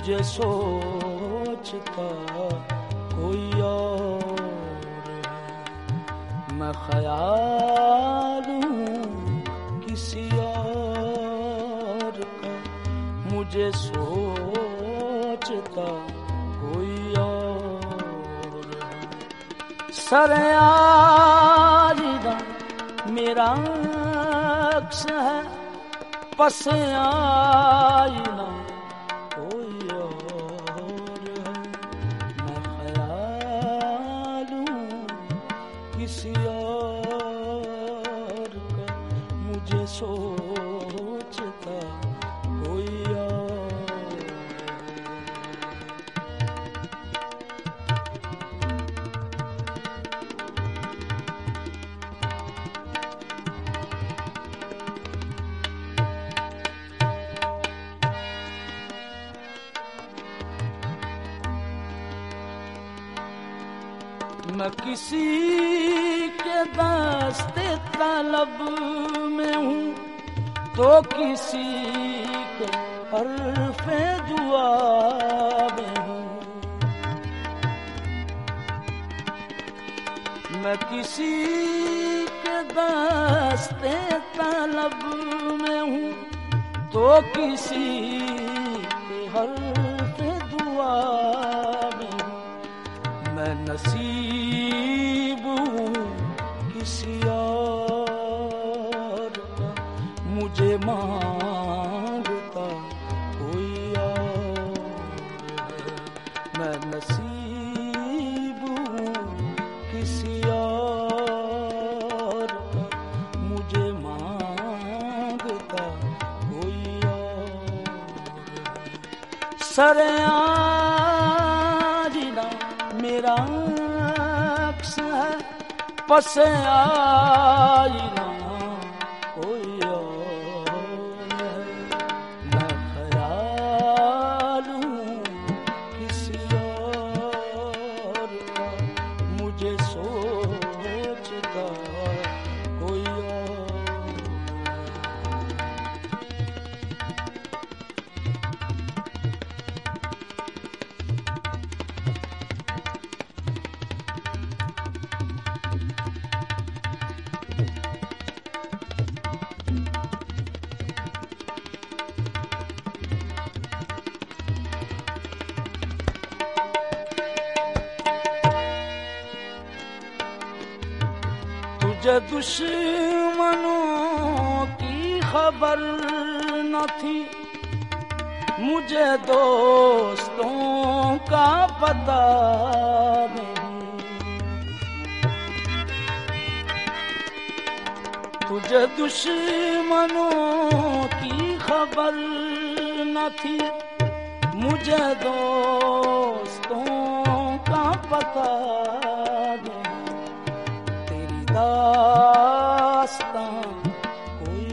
मुझे सोचता कोई और है। मैं ख्याल हूँ किसी और का, मुझे सोचता कोई और है। सरयारिदा मेरा अक्स है, पस आईना कोई और है। मैं ख्याल हूँ किसी और का, मुझे सोचता कोई और है। मैं किसी के दास्ते तलब में हूँ तो किसी के हर्फे दुआ में हूँ। मैं किसी के दास्ते तलब में हूँ तो किसी के हर्फे दुआ में हूँ। मैं नसीब हूँ किसी और का, मुझे मांगता कोई और है। मैं नसीब हूँ किसी और का, मुझे मांगता कोई और है। सरयारिदा मेरा अक्स है, पस आईना कोई और है। मैं ख्याल हूँ किसी और का, मुझे सोचता कोई और है। तुझे दुश्मनों की खबर न थी, मुझे दोस्तों का पता नहीं। तुझे दुश्मनों की खबर न थी, मुझे दोस्तों का पता नहीं। तेरी दास्तां कोई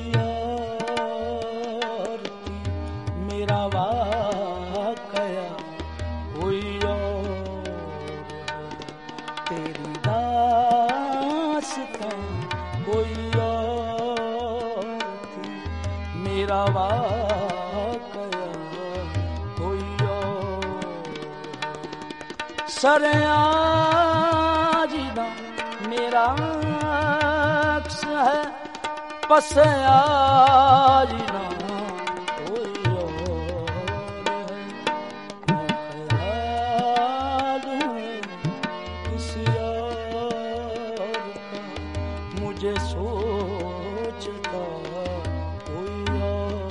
और थी, मेरा वाकया कोई और है। तेरी दास्तां कोई और थी, मेरा वाकया कोई और है। सरयारिदा मेरा अक्स है, पस आईना कोई और है। मैं ख्याल हूँ किसी और का, मुझे सोचता कोई और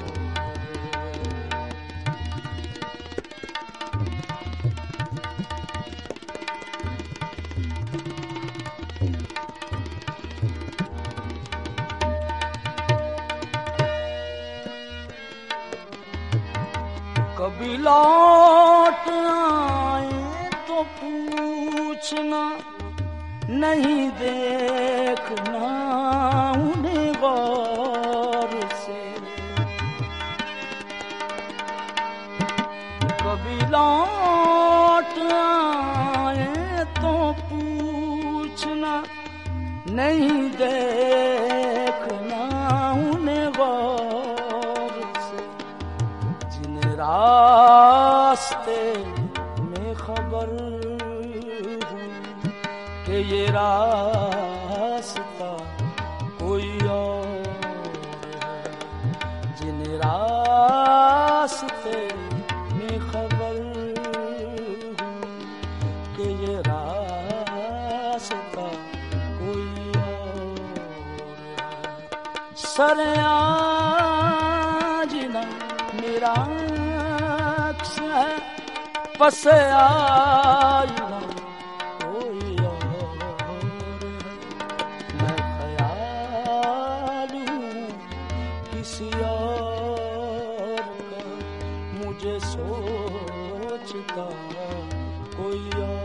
कभी लौट आए तो पूछना, नहीं देखना उन्हें गौर से। कभी लौट आए तो पूछना, नहीं देखना उन्हें गौर से। जिन्हें राह रास्ते में खबर हूँ कि ये रास्ता कोई और है। जिन रास्ते में खबर हूँ कि ये रास्ता कोई और है। सरयाजिना मेरा अक्स है, पस आईना कोई और है। मैं ख्याल हूँ किसी और का, मुझे सोचता कोई और है।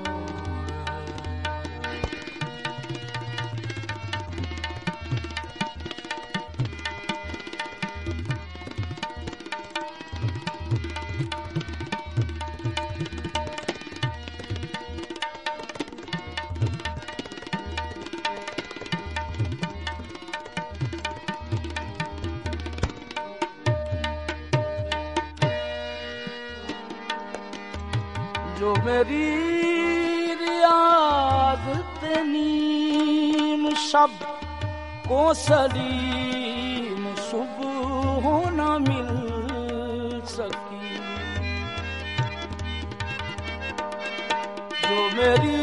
जो मेरी रियाज़त नीम शब को सलीम सुबह न मिल सकी, जो मेरी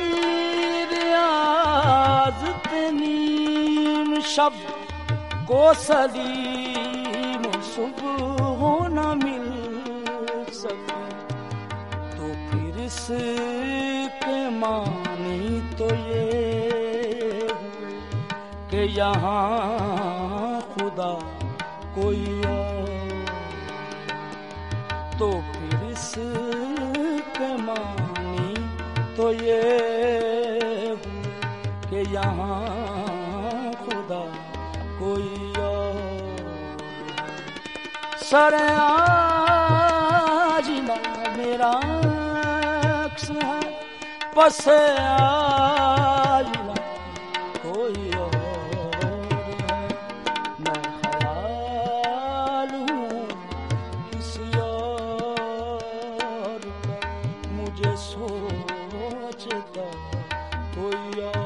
रियाज़त नीम शब को सलीम सुबह न मिल सकी, इसके मानी तो ये कि यहाँ खुदा कोई और, तो फिर इसके मानी तो ये कि यहाँ खुदा कोई और। सरयाजिना मेरा है, पस आईना कोई और है। मैं ख्याल हूँ किसी और का, मुझे सोचता कोई और।